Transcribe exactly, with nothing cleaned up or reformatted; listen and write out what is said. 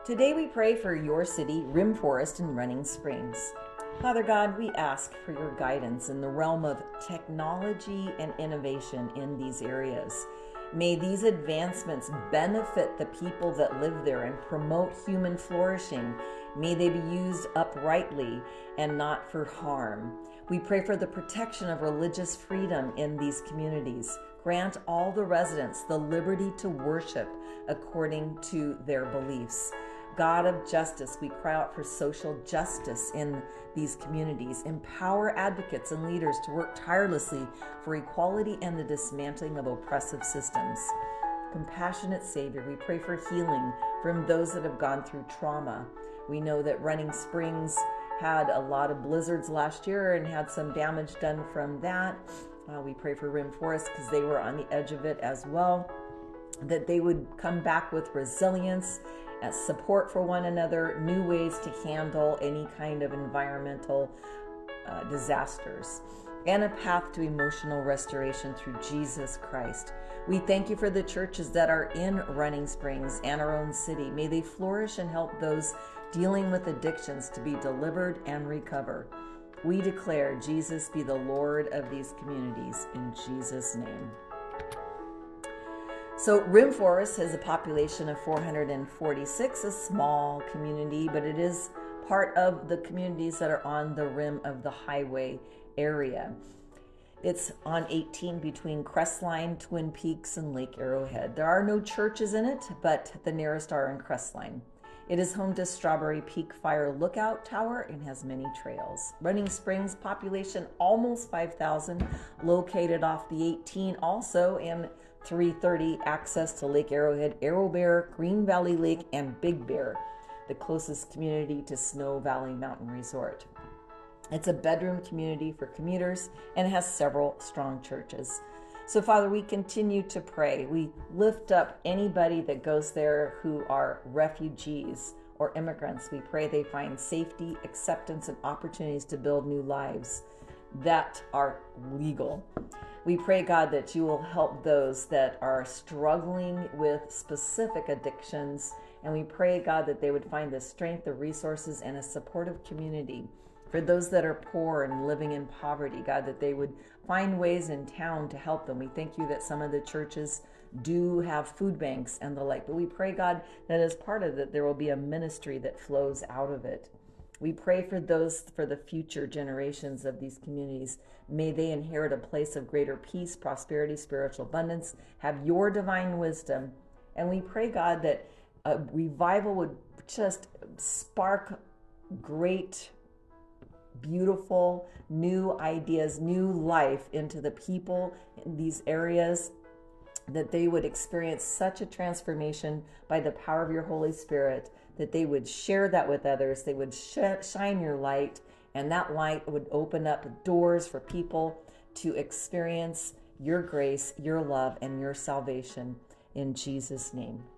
Today we pray for your city, Rim Forest and Running Springs. Father God, we ask for your guidance in the realm of technology and innovation in these areas. May these advancements benefit the people that live there and promote human flourishing. May they be used uprightly and not for harm. We pray for the protection of religious freedom in these communities. Grant all the residents the liberty to worship according to their beliefs. God of justice, we cry out for social justice in these communities. Empower advocates and leaders to work tirelessly for equality and the dismantling of oppressive systems. Compassionate Savior, we pray for healing from those that have gone through trauma. We know that Running Springs had a lot of blizzards last year and had some damage done from that. Uh, we pray for Rim Forest because they were on the edge of it as well, that they would come back with resilience, uh, support for one another, new ways to handle any kind of environmental uh, disasters, and a path to emotional restoration through Jesus Christ. We thank you for the churches that are in Running Springs and our own city. May they flourish and help those dealing with addictions to be delivered and recover. We declare Jesus be the Lord of these communities in Jesus' name. So Rim Forest has a population of four hundred forty-six, a small community, but it is part of the communities that are on the rim of the highway area. It's on eighteen between Crestline, Twin Peaks, and Lake Arrowhead. There are no churches in it, but the nearest are in Crestline. It is home to Strawberry Peak Fire Lookout Tower and has many trails. Running Springs population almost five thousand, located off the eighteen also, and three thirty access to Lake Arrowhead, Arrow Bear, Green Valley Lake, and Big Bear, the closest community to Snow Valley Mountain Resort. It's a bedroom community for commuters and has several strong churches. So, Father, we continue to pray. We lift up anybody that goes there who are refugees or immigrants. We pray they find safety, acceptance, and opportunities to build new lives that are legal. We pray, God, that you will help those that are struggling with specific addictions. And we pray, God, that they would find the strength, the resources, and a supportive community. For those that are poor and living in poverty, God, that they would find ways in town to help them. We thank you that some of the churches do have food banks and the like, but we pray, God, that as part of it, there will be a ministry that flows out of it. We pray for those, for the future generations of these communities. May they inherit a place of greater peace, prosperity, spiritual abundance, have your divine wisdom. And we pray, God, that a revival would just spark great, beautiful, new ideas, new life into the people in these areas, that they would experience such a transformation by the power of your Holy Spirit, that they would share that with others, they would sh- shine your light, and that light would open up doors for people to experience your grace, your love, and your salvation in Jesus' name.